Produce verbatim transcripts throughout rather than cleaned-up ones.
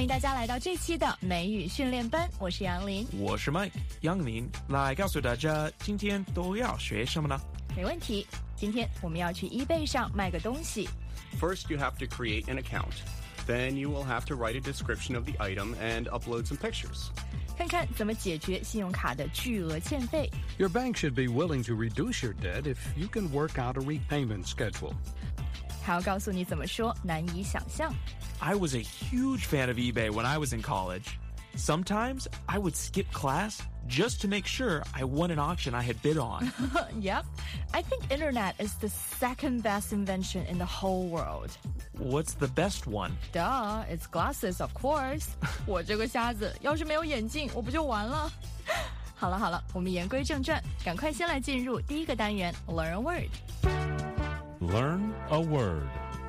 迎大家来到这期的美语训练班，我是杨林， 我是 Mike。杨林来告诉大家，今天都要学什么呢？ 没问题，今天我们要去 eBay 上卖个东西。 First, you have to create an account. Then you will have to write a description of the item and upload some pictures. 看看怎么解决信用卡的巨额欠费。 Your bank should be willing to reduce your debt if you can work out a repayment schedule. 还要告诉你怎么说难以想象。 I was a huge fan of eBay when I was in college. Sometimes I would skip class just to make sure I won an auction I had bid on. Yep, I think internet is the second best invention in the whole world. What's the best one? Duh, it's glasses, of course. 我这个瞎子，要是没有眼镜，我不就完了？好了好了，我们言归正传，赶快先来进入第一个单元 Learn a word. Learn a word.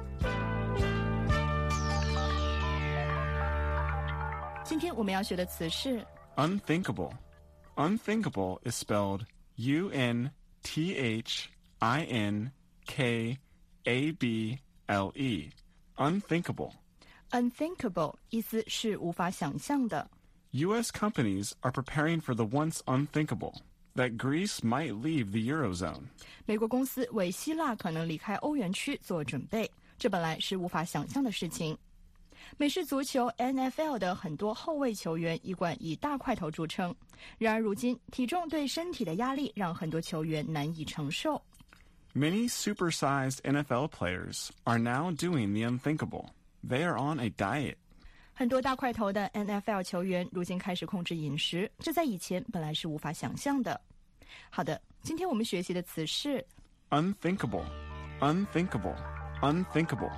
今天我们要学的词是 Unthinkable. Unthinkable is spelled U N T H I N K A B L E. Unthinkable. unthinkable 意思是无法想象的。 U S companies are preparing for the once unthinkable, that Greece might leave the Eurozone. 美国公司为希腊可能离开欧元区做准备，这本来是无法想象的事情。美式足球 N F L 的很多后卫球员一贯以大块头著称，然而如今体重对身体的压力让很多球员难以承受。 Many supersized N F L players are now doing the unthinkable. They are on a diet. 很多大块头的 N F L 球员如今开始控制饮食，这在以前本来是无法想象的。好的，今天我们学习的词是 Unthinkable. Unthinkable. Unthinkable.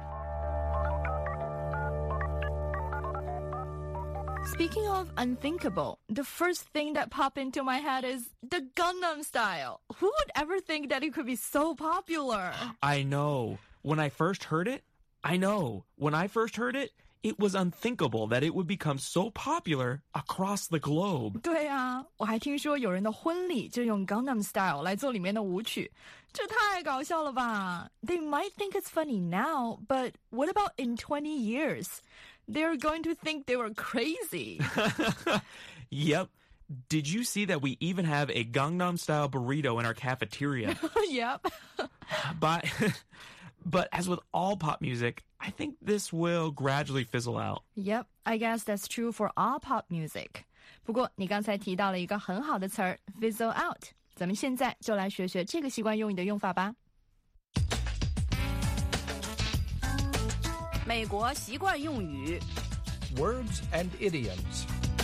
Speaking of unthinkable, the first thing that popped into my head is the Gangnam Style. Who would ever think that it could be so popular? I know. When I first heard it, I know. When I first heard it, it was unthinkable that it would become so popular across the globe. 对啊，我还听说有人的婚礼就用 Gangnam Style 来做里面的舞曲，这太搞笑了吧？ They might think it's funny now, but what about in twenty years? They're going to think they were crazy. Yep. Did you see that we even have a Gangnam Style burrito in our cafeteria? Yep. But, but as with all pop music, I think this will gradually fizzle out. Yep, I guess that's true for all pop music. 不过你刚才提到了一个很好的词儿 fizzle out. 咱们现在就来学学这个习惯用语的用法吧。 美国习惯用语 Words and idioms.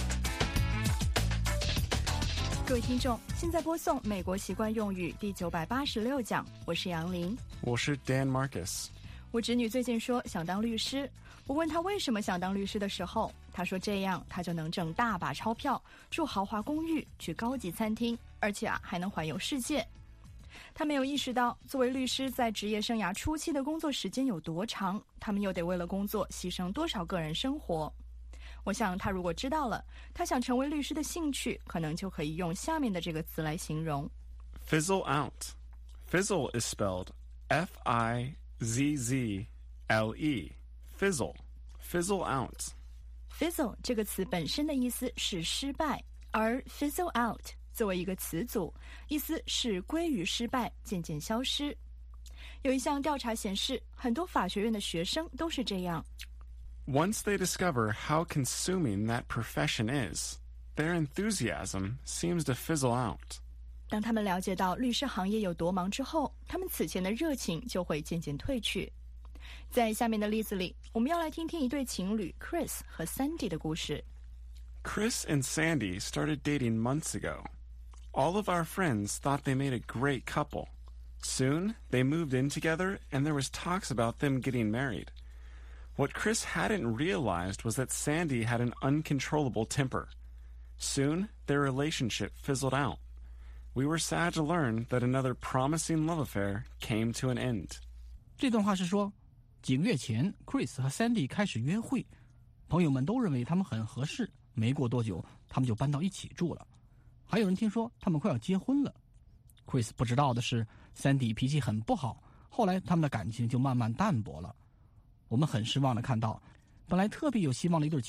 各位听众，现在播送美国习惯用语第九百八十六讲，我是杨林。 我是 Dan Marcus. 我侄女最近说想当律师，我问她为什么想当律师的时候，她说这样她就能挣大把钞票，住豪华公寓，去高级餐厅，而且啊还能环游世界。他没有意识到，作为律师在职业生涯初期的工作时间有多长，他们又得为了工作牺牲多少个人生活。我想他如果知道了，他想成为律师的兴趣，可能就可以用下面的这个词来形容。 Fizzle out. Fizzle is spelled F I Z Z L E. Fizzle. Fizzle out. Fizzle 这个词本身的意思是失败，而 fizzle out作为一个词组，意思是归于失败，渐渐消失。有一项调查显示，很多法学院的学生都是这样。 Once they discover how consuming that profession is, their enthusiasm seems to fizzle out. 当他们了解到律师行业有多忙之后，他们此前的热情就会渐渐褪去。在下面的例子里，我们要来听听一对情侣 Chris 和 Sandy 的故事。 Chris and Sandy started dating months ago. All of our friends thought they made a great couple. Soon, they moved in together, and there was talks about them getting married. What Chris hadn't realized was that Sandy had an uncontrollable temper. Soon, their relationship fizzled out. We were sad to learn that another promising love affair came to an end. 这段话是说，几个月前 Chris 和 Sandy 开始约会，朋友们都认为他们很合适，没过多久他们就搬到一起住了。还有人听说他们快要结婚了。 Chris 不知道的是 Sandy 脾气很不好，后来他们的感情就慢慢淡薄了。我们很失望地看到，本来特别有希望的一对情侣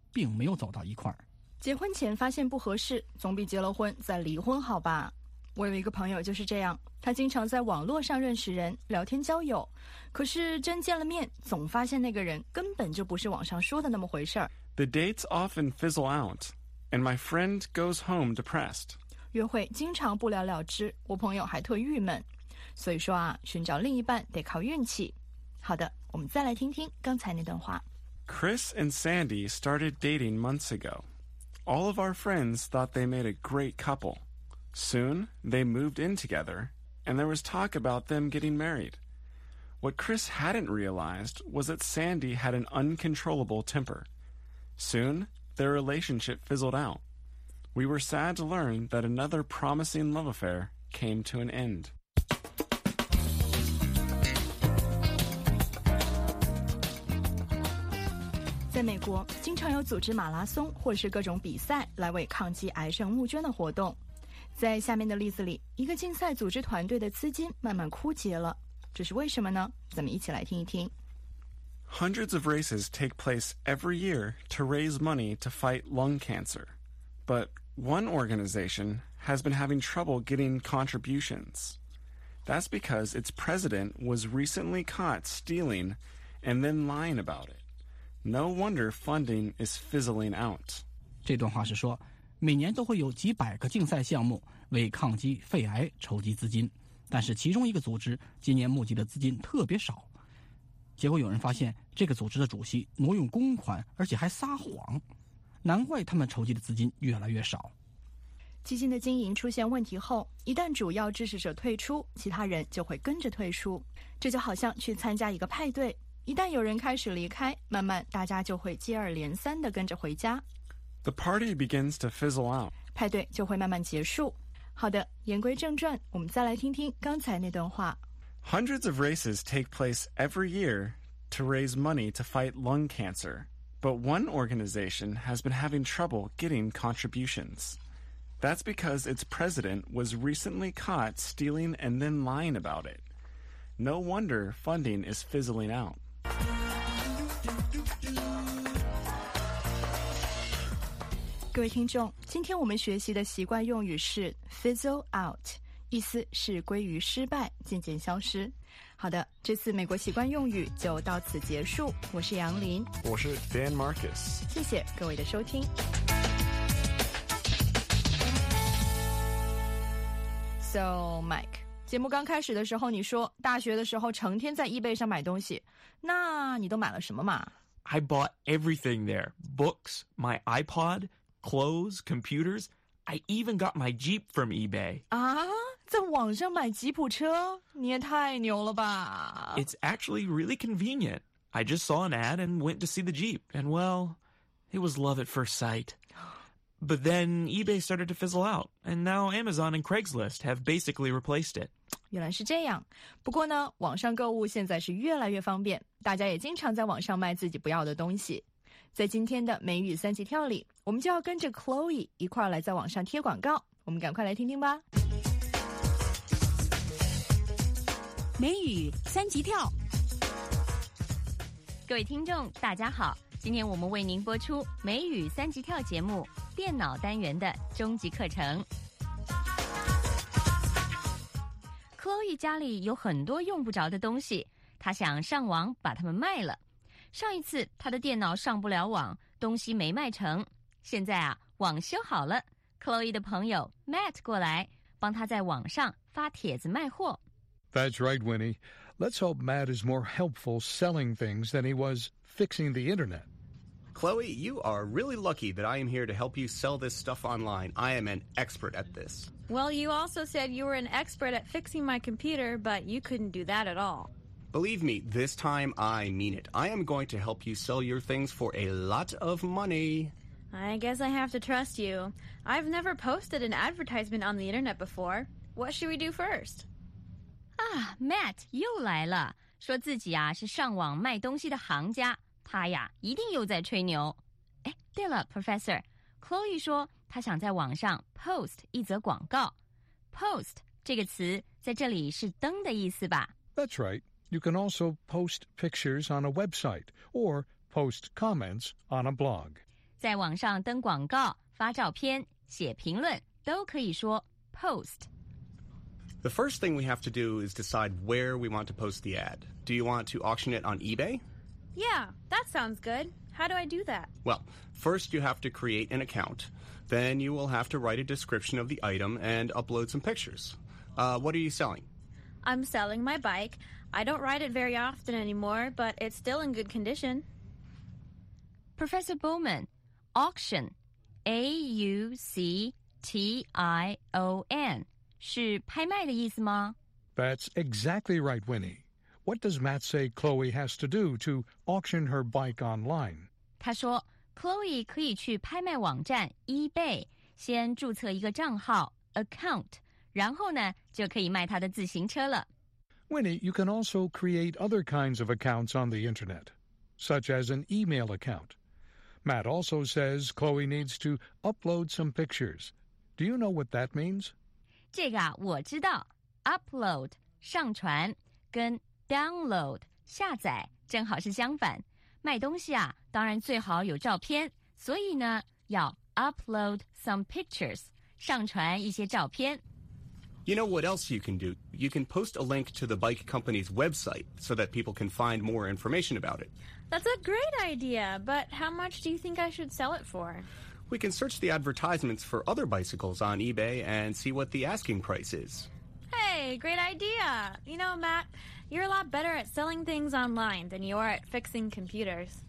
并没有走到一块儿。 结婚前发现不合适，总比结了婚再离婚好吧？我有一个朋友就是这样，他经常在网络上认识人，聊天交友，可是真见了面，总发现那个人根本就不是网上说的那么回事儿。 The dates often fizzle out, and my friend goes home depressed. 约会经常不了了之，我朋友还特郁闷。所以说啊，寻找另一半得靠运气。好的，我们再来听听刚才那段话。 Chris and Sandy started dating months ago. All of our friends thought they made a great couple. Soon, they moved in together, and there was talk about them getting married. What Chris hadn't realized was that Sandy had an uncontrollable temper. Soon, their relationship fizzled out. We were sad to learn that another promising love affair came to an end. 在美国，经常有组织马拉松或是各种比赛来为抗击癌症募捐的活动。在下面的例子里，一个竞赛组织团队的资金慢慢枯竭了，这是为什么呢？咱们一起来听一听。 Hundreds of races take place every year to raise money to fight lung cancer. But one organization has been having trouble getting contributions. That's because its president was recently caught stealing and then lying about it. No wonder funding is fizzling out. 这段话是说，每年都会有几百个竞赛项目为抗击肺癌筹集资金，但是其中一个组织今年募集的资金特别少。结果有人发现，这个组织的主席挪用公款，而且还撒谎，难怪他们筹集的资金越来越少。 基金的经营出现问题后，一旦主要支持者退出，其他人就会跟着退出。这就好像去参加一个派对，一旦有人开始离开，慢慢大家就会接二连三地跟着回家。 The party begins to fizzle out. 派对就会慢慢结束。好的，言归正传，我们再来听听刚才那段话。 Hundreds of races take place every year to raise money to fight lung cancer, but one organization has been having trouble getting contributions. That's because its president was recently caught stealing and then lying about it. No wonder funding is fizzling out. 各位听众，今天我们学习的习惯用语是 fizzle out， 意思是归于失败，渐渐消失。好的，这次美国习惯用语就到此结束。我是杨林， 我是 Dan Marcus。 谢谢各位的收听。So Mike， 节目刚开始的时候你说大学的时候成天在 eBay 上买东西，那你都买了什么嘛？ I bought everything there. Books, my iPod, clothes, computers. I even got my Jeep from eBay. 啊，在网上买吉普车，你也太牛了吧！ It's actually really convenient. I just saw an ad and went to see the Jeep, and well, it was love at first sight. But then eBay started to fizzle out, and now Amazon and Craigslist have basically replaced it. 原来是这样。不过呢，网上购物现在是越来越方便，大家也经常在网上卖自己不要的东西。在今天的美语三级跳里，我们就要跟着 Chloe 一块儿来在网上贴广告。我们赶快来听听吧。 美语三级跳，各位听众大家好，今天我们为您播出美语三级跳节目电脑单元的终极课程。Chloe 家里有很多用不着的东西，她想上网把它们卖了。上一次她的电脑上不了网，东西没卖成，现在啊，网修好了。Chloe 的朋友 Matt 过来，帮她在网上发帖子卖货。 That's right, Winnie. Let's hope Matt is more helpful selling things than he was fixing the internet. Chloe, you are really lucky that I am here to help you sell this stuff online. I am an expert at this. Well, you also said you were an expert at fixing my computer, but you couldn't do that at all. Believe me, this time I mean it. I am going to help you sell your things for a lot of money. I guess I have to trust you. I've never posted an advertisement on the internet before. What should we do first? 啊 Matt 又来了，说自己啊是上网卖东西的行家，他呀一定又在吹牛。哎，对了 Professor， Chloe 说她想在网上 post 一则广告。 Post 这个词在这里是登的意思吧？ That's right. You can also post pictures on a website or post comments on a blog. 在网上登广告、发照片、写评论都可以说 post。The first thing we have to do is decide where we want to post the ad. Do you want to auction it on eBay? Yeah, that sounds good. How do I do that? Well, first you have to create an account. Then you will have to write a description of the item and upload some pictures. Uh, what are you selling? I'm selling my bike. I don't ride it very often anymore, but it's still in good condition. Professor Bowman, auction, A U C T I O N, 是拍卖的意思吗？ That's exactly right, Winnie. What does Matt say Chloe has to do to auction her bike online? 他说 Chloe 可以去拍卖网站 eBay 先注册一个账号 account， 然后呢就可以卖她的自行车了。 Winnie, you can also create other kinds of accounts on the internet, such as an email account. Matt also says Chloe needs to upload some pictures. Do you know what that means? 这个啊我知道 upload 上传跟 download 下载正好是相反。卖东西啊当然最好有照片，所以呢要 upload some pictures 上传一些照片。 You know what else you can do? You can post a link to the bike company's website so that people can find more information about it. That's a great idea, but how much do you think I should sell it for? We can search the advertisements for other bicycles on eBay and see what the asking price is. Hey, great idea. You know, Matt, you're a lot better at selling things online than you are at fixing computers.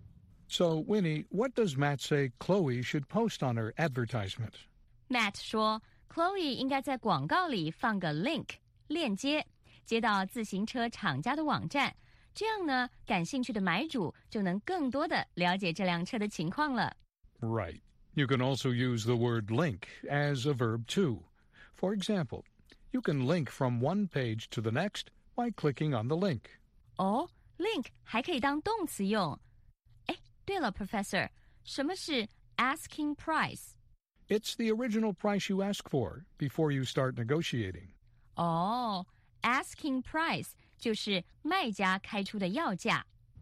So, Winnie, what does Matt say Chloe should post on her advertisement? Matt 说 Chloe 应该在广告里放个 link 链接，接到自行车厂家的网站，这样呢，感兴趣的买主就能更多的了解这辆车的情况了。 Right. You can also use the word link as a verb too. For example, you can link from one page to the next by clicking on the link. 哦 link 还可以当动词用。哎，对了 Professor， 什么是 asking price？ It's the original price you ask for before you start negotiating. 哦 asking price 就是卖家开出的要价。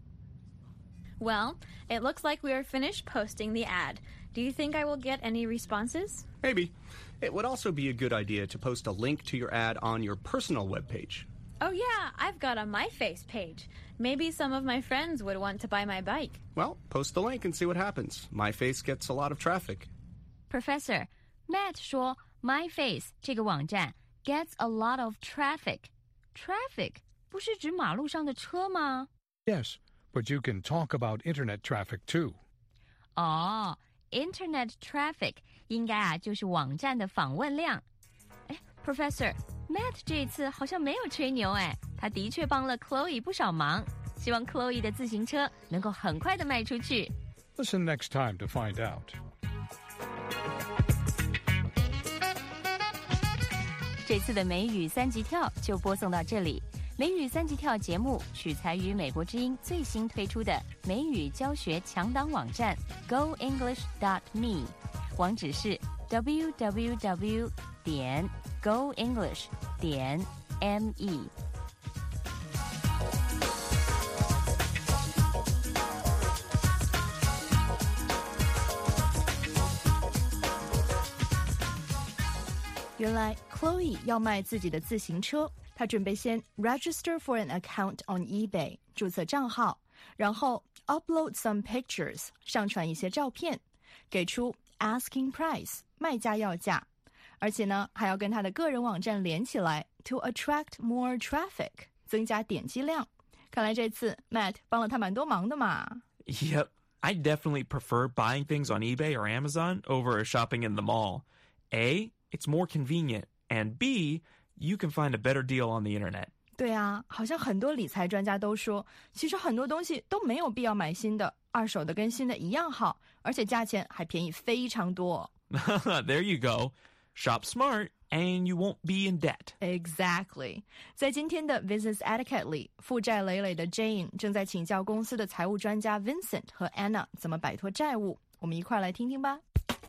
Well, it looks like we are finished posting the ad. Do you think I will get any responses? Maybe. It would also be a good idea to post a link to your ad on your personal webpage. Oh yeah, I've got a MyFace page. Maybe some of my friends would want to buy my bike. Well, post the link and see what happens. MyFace gets a lot of traffic. Professor, Matt 说 MyFace 这个网站 gets a lot of traffic. Traffic 不是指马路上的车吗？ Yes, but you can talk about internet traffic too. 哦 Internet traffic 应该啊就是网站的访问量。哎 Professor, Matt 这一次好像没有吹牛哎，他的确帮了 Chloe 不少忙，希望 Chloe 的自行车能够很快的卖出去。 Listen next time to find out. 这次的美语三级跳就播送到这里。美语三级跳节目取材于美国之音最新推出的美语教学强档网站 go english dot me， 网址是 w w w 点 go english 点 m e。 原来 Chloe 要卖自己的自行车，她准备先 register for an account on eBay 注册账号，然后 upload some pictures 上传一些照片，给出 asking price 卖家要价，而且呢还要跟她的个人网站连起来 to attract more traffic 增加点击量。看来这次 Matt 帮了她蛮多忙的嘛。 Yep, I definitely prefer buying things on eBay or Amazon over shopping in the mall. A, it's more convenient, and B, you can find a better deal on the internet. 对啊，好像很多理财专家都说，其实很多东西都没有必要买新的，二手的跟新的一样好，而且价钱还便宜非常多。 There you go. Shop smart and you won't be in debt. Exactly. 在今天的 Business Etiquette 里，负债累累的 Jane 正在请教公司的财务专家 Vincent 和 Anna 怎么摆脱债务。我们一块来听听吧。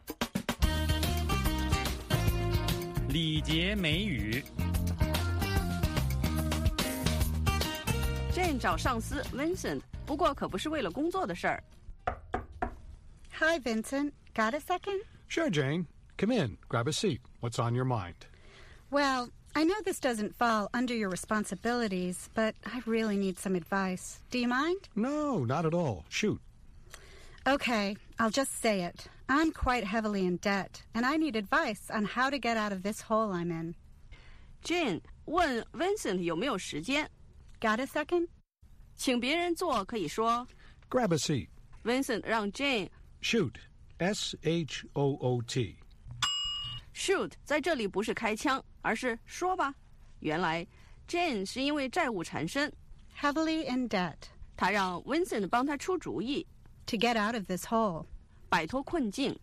礼节美语。 Jane 找上司 Vincent， 不过可不是为了工作的事儿。 Hi, Hi, Vincent. Got a second? Sure, Jane. Come in. Grab a seat. What's on your mind? Well, I know this doesn't fall under your responsibilities, but I really need some advice. Do you mind? No, not at all. Shoot. Okay, I'll just say it. I'm quite heavily in debt, and I need advice on how to get out of this hole I'm in. Jane 问 Vincent 有没有时间 Got a second? 请别人做可以说 Grab a seat. Vincent 让 Jane Shoot. S H O O T. shoot 在这里不是开枪，而是说吧。原来 Jane 是因为债务缠身 Heavily in debt. 她让 Vincent 帮她出主意 To get out of this hole. 摆脱困境。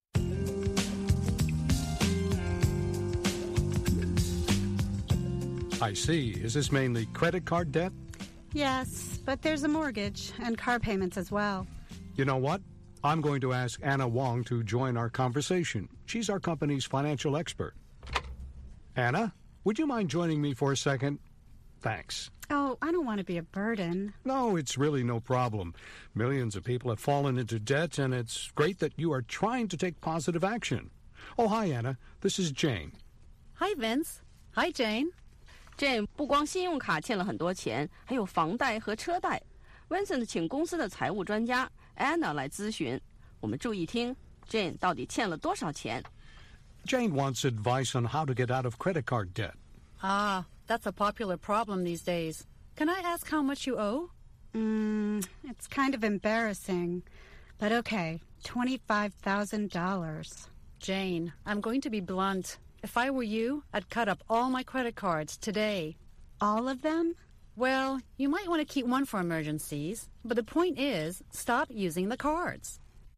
I see. Is this mainly credit card debt? Yes, but there's a mortgage and car payments as well. You know what? I'm going to ask Anna Wong to join our conversation. She's our company's financial expert. Anna, would you mind joining me for a second? Thanks. Oh, I don't want to be a burden. No, it's really no problem. Millions of people have fallen into debt, and it's great that you are trying to take positive action. Oh, hi, Anna. This is Jane. Hi, Vince. Hi, Jane. Jane 不光信用卡欠了很多钱，还有房贷和车贷。Vincent 请公司的财务专家 Anna 来咨询。我们注意听 ，Jane 到底欠了多少钱 Jane wants advice on how to get out of credit card debt. Ah, that's a popular problem these days. Can I ask how much you owe? Mm, it's kind of embarrassing. But okay, twenty-five thousand dollars. Jane, I'm going to be blunt. If I were you, I'd cut up all my credit cards today. All of them? Well, you might want to keep one for emergencies, but the point is, stop using the cards.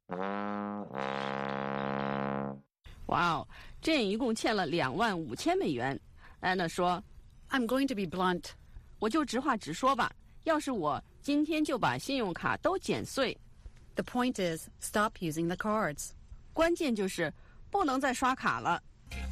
Wow, Jane 一共欠了两万五千美元。Anna 说 I'm going to be blunt. 我就直话直说吧，要是我今天就把信用卡都剪碎。 The point is, stop using the cards. 关键就是不能再刷卡了。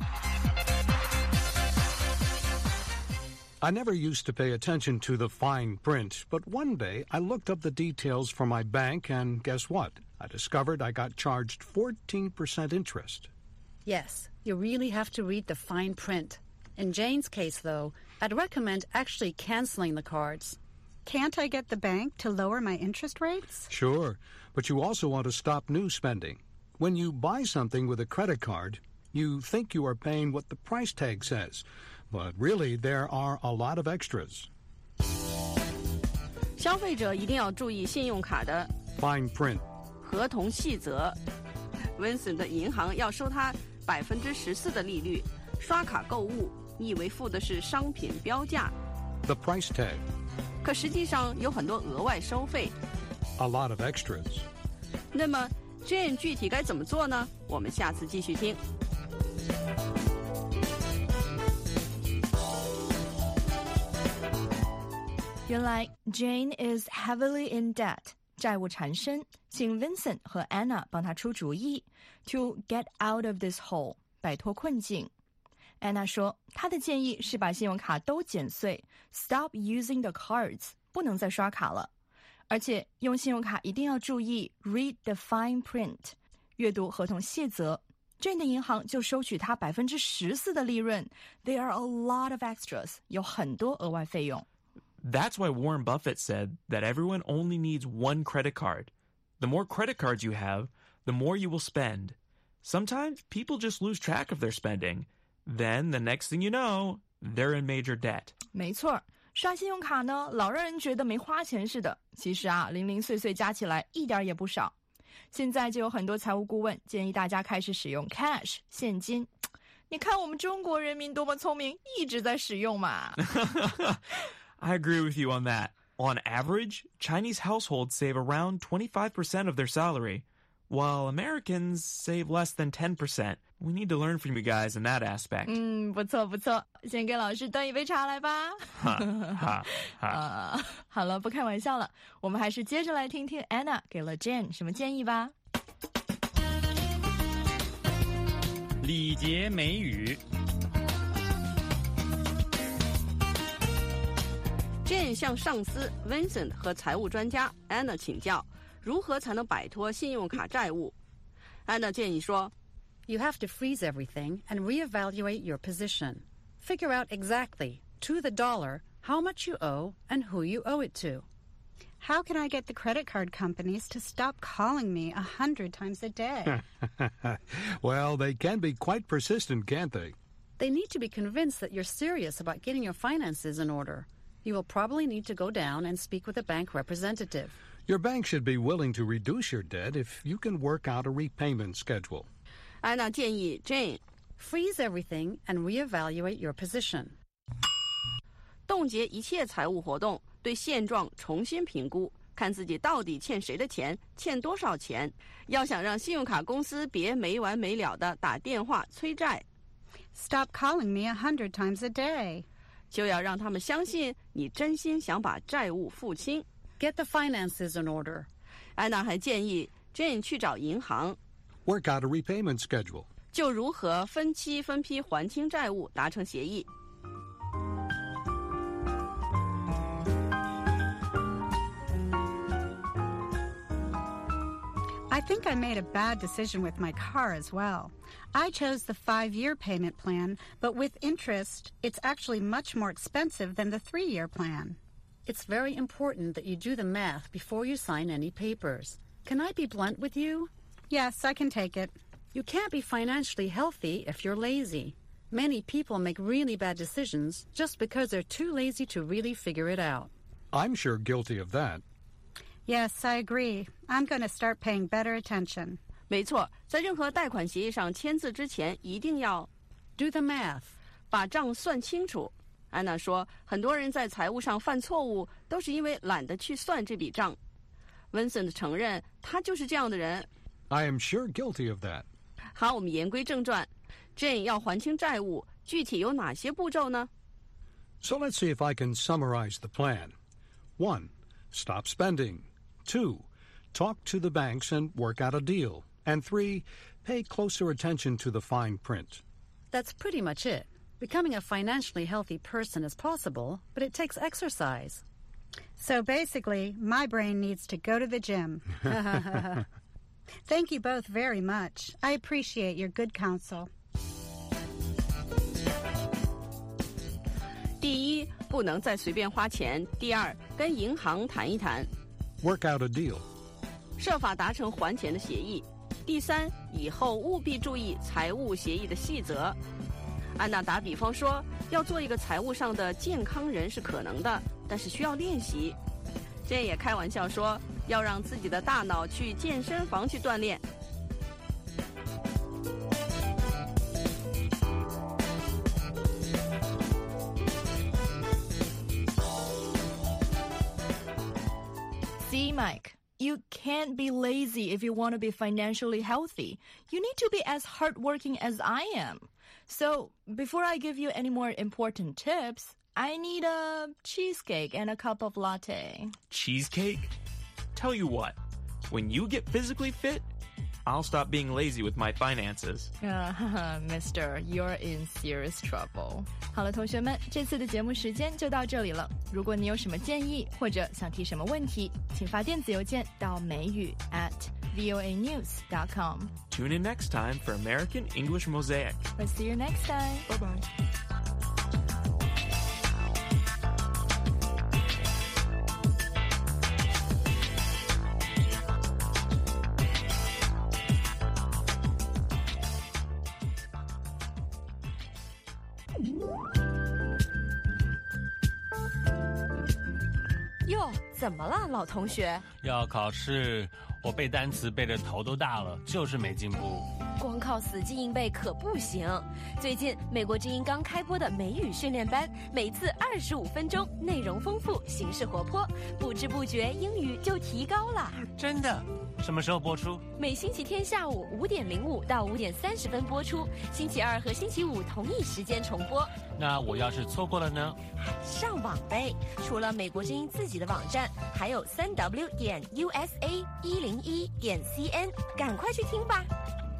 I never used to pay attention to the fine print, but one day I looked up the details for my bank, and guess what? I discovered I got charged fourteen percent interest. Yes, you really have to read the fine print. In Jane's case, though, I'd recommend actually canceling the cards. Can't I get the bank to lower my interest rates? Sure, but you also want to stop new spending. When you buy something with a credit card, you think you are paying what the price tag says, but really there are a lot of extras. 消费者一定要注意信用卡的 Fine print. 合同细则。Vincent 的银行要收他百分之十四的利率，刷卡购物，你以为付的是商品标价 The price tag. 可实际上有很多额外收费。 A lot of extras. 那么 Jane 具体该怎么做呢？我们下次继续听。 原来 Jane is heavily in debt， 债务缠身，请 Vincent 和 Anna 帮他出主意 to get out of this hole， 摆脱困境。Anna 说，她的建议是把信用卡都剪碎 ，stop using the cards， 不能再刷卡了。而且用信用卡一定要注意 read the fine print， 阅读合同细则。Jane 的银行就收取她百分之十四的利润 ，There are a lot of extras， 有很多额外费用。 That's why Warren Buffett said that everyone only needs one credit card. The more credit cards you have, the more you will spend. Sometimes people just lose track of their spending. Then the next thing you know, they're in major debt. 没错，刷信用卡呢，老让人觉得没花钱似的。其实啊，零零碎碎加起来一点也不少。现在就有很多财务顾问建议大家开始使用 cash 现金。你看我们中国人民多么聪明，一直在使用嘛。 I agree with you on that. On average, Chinese households save around twenty-five percent of their salary, while Americans save less than ten percent. We need to learn from you guys in that aspect. 嗯，不错不错，先给老师端一杯茶来吧。 哈哈哈。 啊，好了，不开玩笑了，我们还是接着来听听 Anna 给了 Jane 什么建议吧。 礼节美语。 Jane 向上司 Vincent 和财务专家 Anna 请教，如何才能摆脱信用卡债务， 安娜建议说 You have to freeze everything and reevaluate your position. Figure out exactly, to the dollar, how much you owe and who you owe it to. How can I get the credit card companies to stop calling me a hundred times a day? Well, they can be quite persistent, can't they? They need to be convinced that you're serious about getting your finances in order. You will probably need to go down and speak with a bank representative. Your bank should be willing to reduce your debt if you can work out a repayment schedule. 安娜建议 Jane Freeze everything and reevaluate your position. 冻结一切财务活动，对现状重新评估，看自己到底欠谁的钱，欠多少钱。要想让信用卡公司别没完没了的打电话催债， Stop calling me a hundred times a day. 就要让他们相信你真心想把债务付清。 Get the finances in order. 安娜还建议 Jane 去找银行， Work out a repayment schedule. 就如何分期分批还清债务达成协议。 I think I made a bad decision with my car as well. I chose the five-year payment plan, but with interest, it's actually much more expensive than the three-year plan. It's very important that you do the math before you sign any papers. Can I be blunt with you? Yes, I can take it. You can't be financially healthy if you're lazy. Many people make really bad decisions just because they're too lazy to really figure it out. I'm sure guilty of that. Yes, I agree. I'm going to start paying better attention. 没错，在任何贷款协议上签字之前，一定要 do the math， 把账算清楚。安娜说，很多人在财务上犯错误，都是因为懒得去算这笔账。Vincent 承认，他就是这样的人。 I am sure guilty of that. 好，我们言归正传。Jane 要还清债务，具体有哪些步骤呢？ So let's see if I can summarize the plan. One, stop spending. Two, talk to the banks and work out a deal. And three, pay closer attention to the fine print. That's pretty much it. Becoming a financially healthy person is possible, but it takes exercise. So basically, my brain needs to go to the gym. Thank you both very much. I appreciate your good counsel. 第一，不能再随便花钱；第二，跟银行谈一谈。 Work out a deal. 设法达成还钱的协议。第三，以后务必注意财务协议的细则。安娜打比方说，要做一个财务上的健康人是可能的，但是需要练习。Jane也开玩笑说，要让自己的大脑去健身房去锻炼。 See, Mike, you can't be lazy if you want to be financially healthy. You need to be as hardworking as I am. So, before I give you any more important tips, I need a cheesecake and a cup of latte. Cheesecake? Tell you what, when you get physically fit, I'll stop being lazy with my finances. Uh, Mister, you're in serious trouble. 好了，同学们，这次的节目时间就到这里了。如果你有什么建议或者想提什么问题，请发电子邮件到美语 at voa news dot com. Tune in next time for American English Mosaic. Let's see you next time. Bye-bye. 哟，怎么了，老同学？ 要考试，我背单词背得头都大了，就是没进步。 光靠死记硬背可不行。最近美国之音刚开播的美语训练班，每次二十五分钟，内容丰富，形式活泼，不知不觉英语就提高了。 真的？什么时候播出？ 每星期天下午五点零五到五点三十分播出，星期二和星期五同一时间重播。 那我要是错过了呢？ 上网呗！除了美国之音自己的网站，还有三 w 点 u s a 一零一点 c n， 赶快去听吧！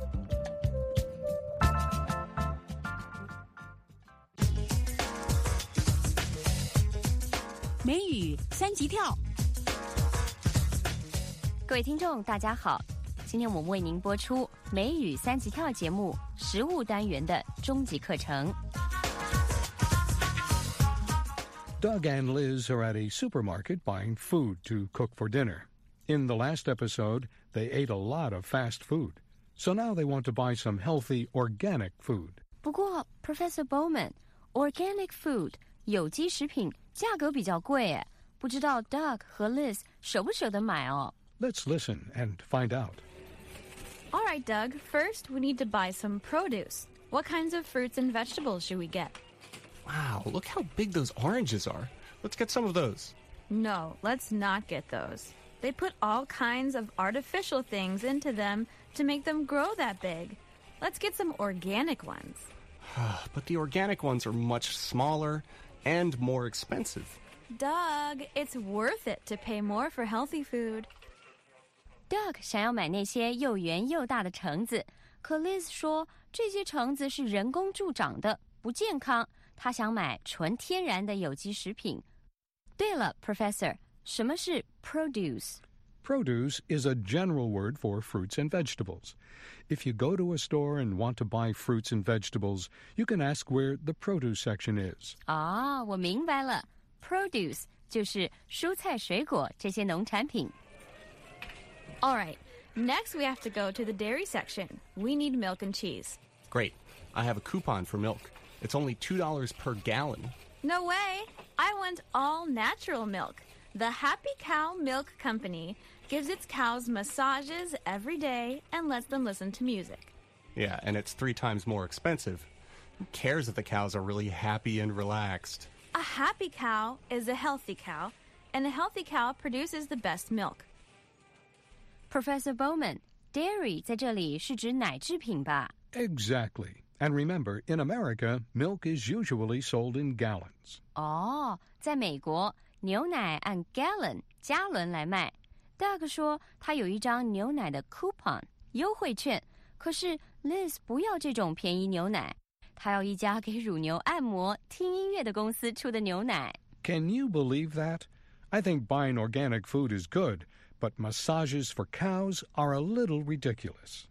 美语三级跳。 各位听众，大家好！ 今天我们为您播出美语三级跳节目食物单元的终极课程。 Doug and Liz are at a supermarket buying food to cook for dinner. In the last episode, they ate a lot of fast food. So now they want to buy some healthy, organic food. 不过 Professor Bowman, organic food 有机食品价格比较贵耶，不知道 Doug 和 Liz 舍不舍得买哦。 Let's listen and find out. All right, Doug. First, we need to buy some produce. What kinds of fruits and vegetables should we get? Wow, look how big those oranges are. Let's get some of those. No, let's not get those. They put all kinds of artificial things into them to make them grow that big. Let's get some organic ones. But the organic ones are much smaller and more expensive. Doug, it's worth it to pay more for healthy food. Doug 想要买那些又圆又大的橙子，可 Liz 说这些橙子是人工助长的，不健康。他想买纯天然的有机食品。对了 Professor, 什么是 produce? Produce is a general word for fruits and vegetables. If you go to a store and want to buy fruits and vegetables, you can ask where the produce section is. 啊，我明白了 ，produce 就是蔬菜水果这些农产品。 All right, next we have to go to the dairy section. We need milk and cheese. Great. I have a coupon for milk. It's only two dollars per gallon. No way. I want all natural milk. The Happy Cow Milk Company gives its cows massages every day and lets them listen to music. Yeah, and it's three times more expensive. Who cares if the cows are really happy and relaxed? A happy cow is a healthy cow, and a healthy cow produces the best milk. Professor Bowman, dairy 在这里是指奶制品吧？ Exactly. And remember, in America, milk is usually sold in gallons. 哦，在美国，牛奶按 gallon 加仑来卖。Doug 说他有一张牛奶的 coupon 优惠券，可是 Liz 不要这种便宜牛奶，他要一家给乳牛按摩、听音乐的公司出的牛奶。 Can you believe that? I think buying organic food is good, but massages for cows are a little ridiculous.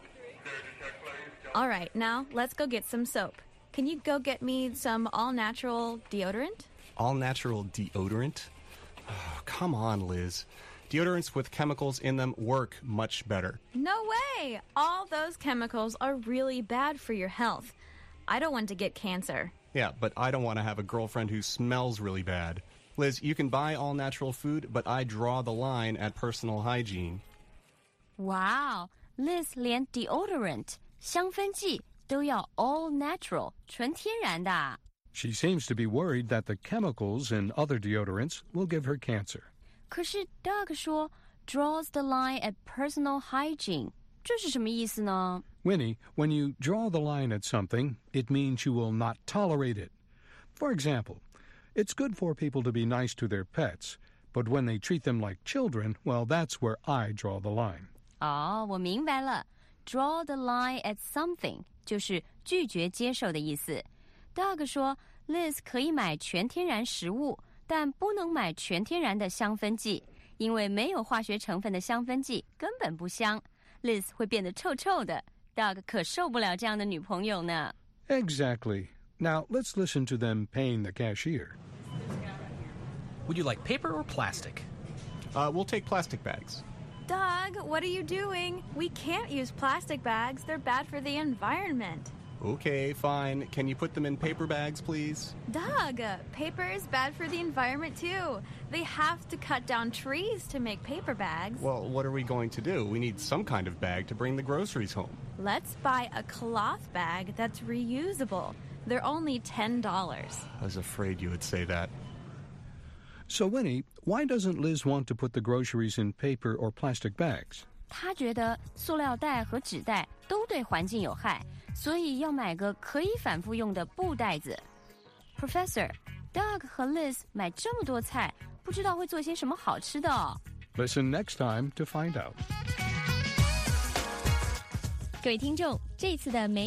All right, now let's go get some soap. Can you go get me some all-natural deodorant? All-natural deodorant? Oh, come on, Liz. Deodorants with chemicals in them work much better. No way! All those chemicals are really bad for your health. I don't want to get cancer. Yeah, but I don't want to have a girlfriend who smells really bad. Liz, you can buy all-natural food, but I draw the line at personal hygiene. Wow, Liz 连 deodorant 香氛剂都要 all natural 纯天然的。 She seems to be worried that the chemicals in other deodorants will give her cancer. 可是 Doug 说 draws the line at personal hygiene 这是什么意思呢？ Winnie, when you draw the line at something, it means you will not tolerate it. For example, it's good for people to be nice to their pets, but when they treat them like children, well, that's where I draw the line. 哦，我明白了。Draw the line at something 就是拒绝接受的意思。Doug 说 Liz 可以买全天然食物，但不能买全天然的香氛剂，因为没有化学成分的香氛剂根本不香。Liz 会变得臭臭的。Doug 可受不了这样的女朋友呢。 Exactly. Now let's listen to them paying the cashier. Would you like paper or plastic? Uh, we'll take plastic bags. Doug, what are you doing? We can't use plastic bags. They're bad for the environment. Okay, fine. Can you put them in paper bags, please? Doug, paper is bad for the environment, too. They have to cut down trees to make paper bags. Well, what are we going to do? We need some kind of bag to bring the groceries home. Let's buy a cloth bag that's reusable. They're only ten dollars. I was afraid you would say that. So, Winnie, why doesn't Liz want to put the groceries in paper or plastic bags? 她觉得塑料袋和纸袋都对环境有害，所以要买个可以反复用的布袋子。Professor, Doug 和 Liz 买这么多菜，不知道会做些什么好吃的哦。 Listen next time to find out. 各位听众，这次的美